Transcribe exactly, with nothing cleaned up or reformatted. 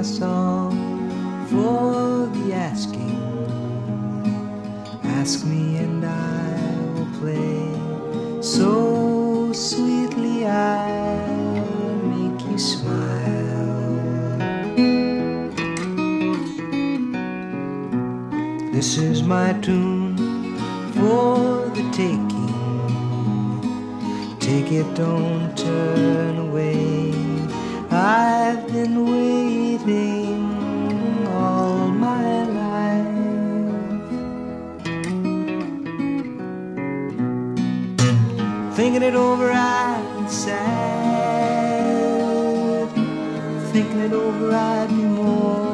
song for the asking. Ask me and I will play so sweetly I'll make you smile. This is my tune for the taking. Take it, don't turn away. I've been waiting all my life, thinking it over I'd sad, thinking it over I'd be more